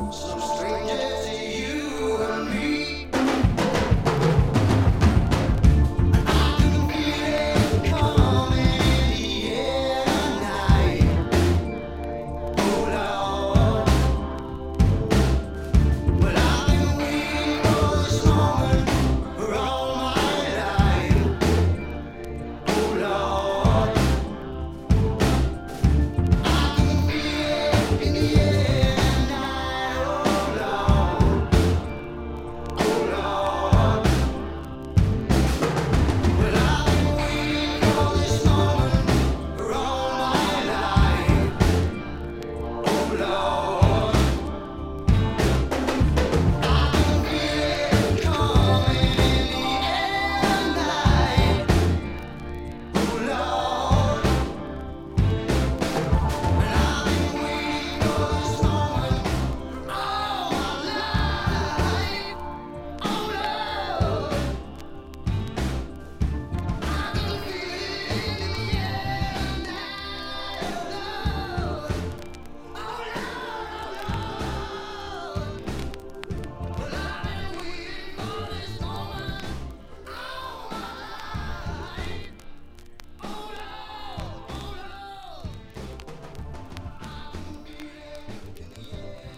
Some stranger to you and me. I can feel it coming in the air tonight. Oh Lord, well I've been waiting for this moment for all my life. Oh Lord, I can feel it in the air tonight. Oh Lord, oh Lord. Well, I've been waiting for this moment for all my life. Oh Lord, I can feel it coming in the air tonight. Oh Lord, and I've been waiting for this moment for all my life. Oh Lord, I can feel it in the air tonight. Oh Lord, oh Lord. Well, I've been waiting for this moment all my life. Oh Lord, oh Lord. I can feel it in the air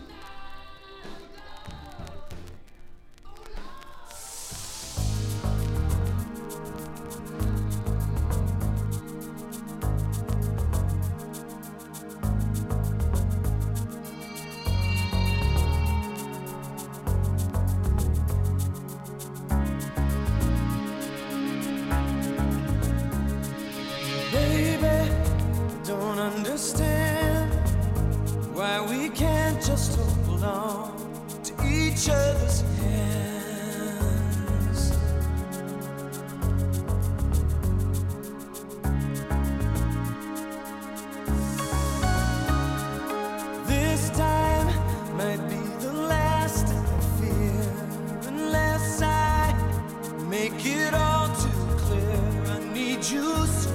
Baby, don't understand why we can't just hold on to each other's hands. This time might be the last I fear, unless I make it all too clear. I need you so.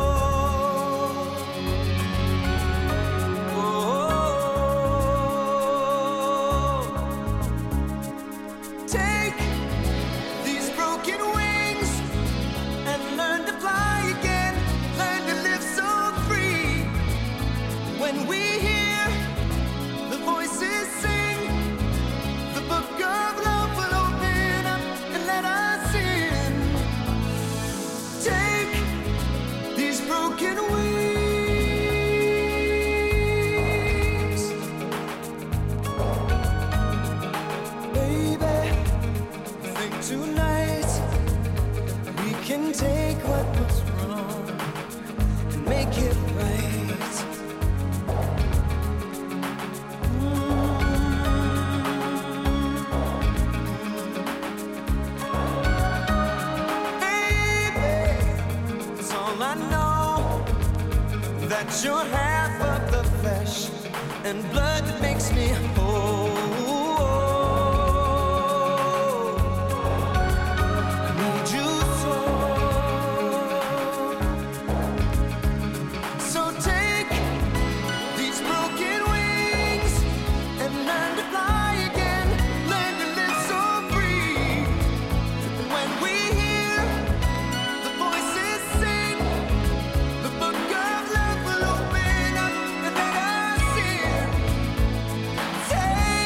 Take these broken wings and learn to fly again. Learn to live so free. When we hear the voices sing, the book of love will open up and let us in. Take these broken wings, baby. I think tonight we can take what was wrong and make it right. Baby, it's all I know, that you're half of the flesh and blood that makes me whole. I need you so. So take these broken wings and learn to fly again. Learn to live so free. When we hear the voices sing, the book of love will open up and let us in. Take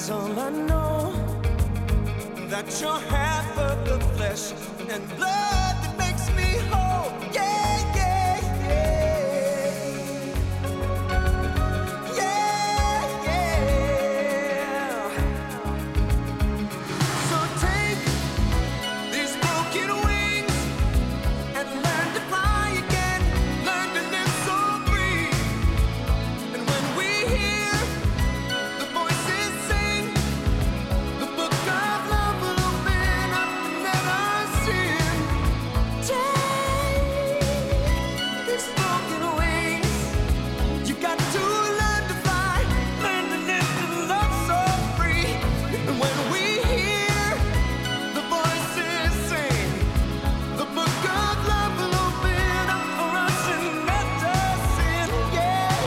That's all I know. That you're half of the flesh and blood that makes me whole. Yeah, yeah, yeah. Yeah, yeah. So take these broken wings and learn to fly again. Learn to live so free. And when we hear the voices sing, the book of love will open up and let us in. Take these broken wings. You got to learn to fly, learn to live and love so free. And when we hear the voices sing, the book of love will open up for us and let us in. Yeah,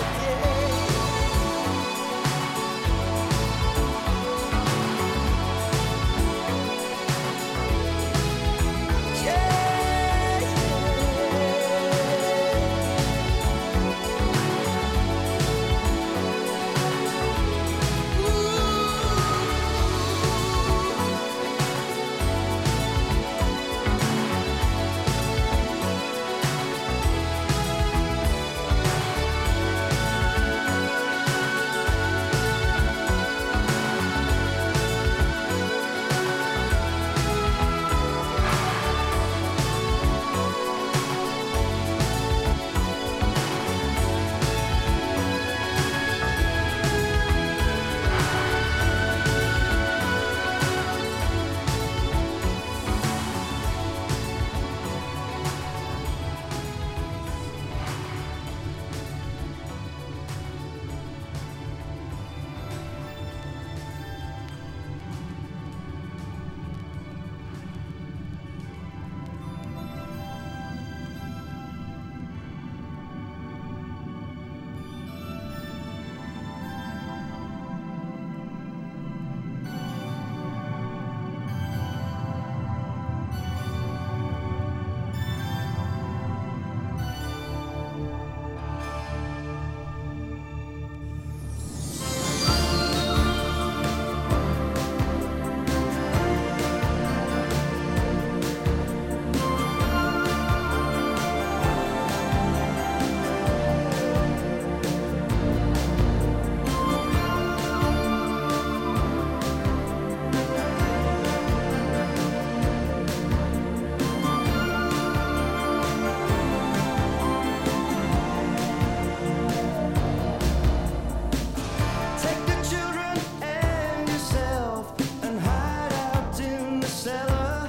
take the children and yourself and hide out in the cellar.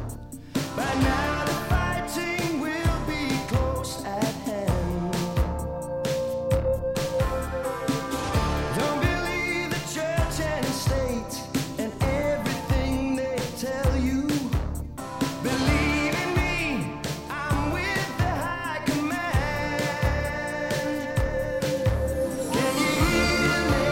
By now the fighting will be close at hand. Don't believe the church and state and everything they tell you. Believe in me, I'm with the high command. Can you hear me?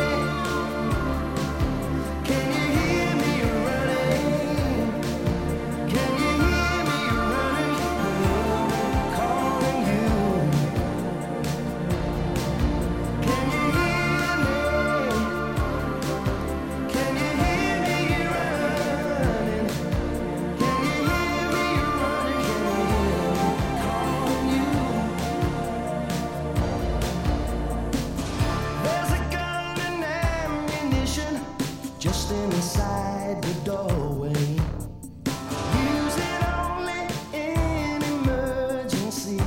Can you hear me running? Can you hear me running? Calling you. Can you hear me? Can you hear me running? Can you hear me running? Calling you. There's a gun and ammunition just inside the doorway. Use it only in emergency.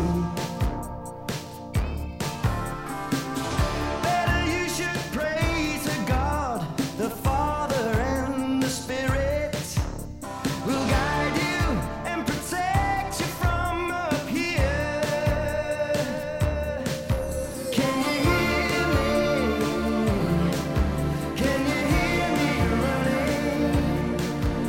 Better you should pray to God, the Father and the Spirit will guide you and protect you from up here. Can you hear me? Can you hear me running?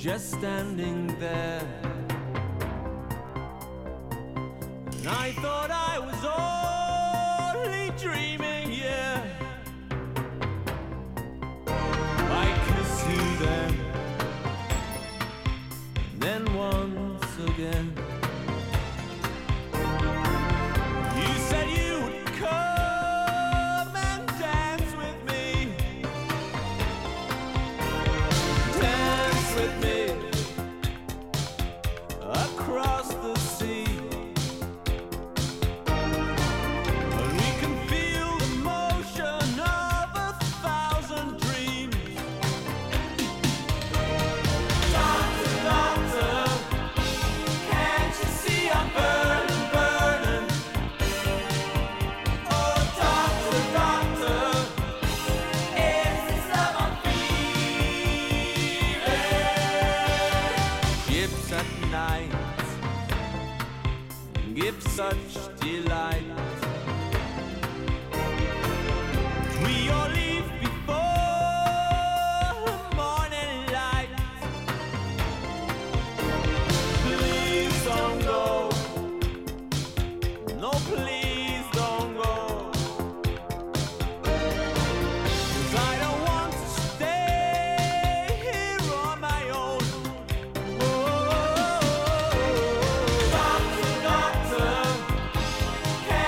just standing there. And I thought I was only dreaming, yeah. I kissed you then once again. You said you would come and dance with me. Dance with me across the sea. And we can feel the motion of 1,000 dreams. Doctor, doctor, can't you see I'm burning, burning? Oh, doctor, doctor, is this love I'm feeling? Ships at night give such delight. We all leave before morning light. Please don't go. No, please don't go. 'Cause I don't want to stay here on my own. Oh, doctor, doctor,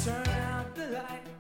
Turn out the light.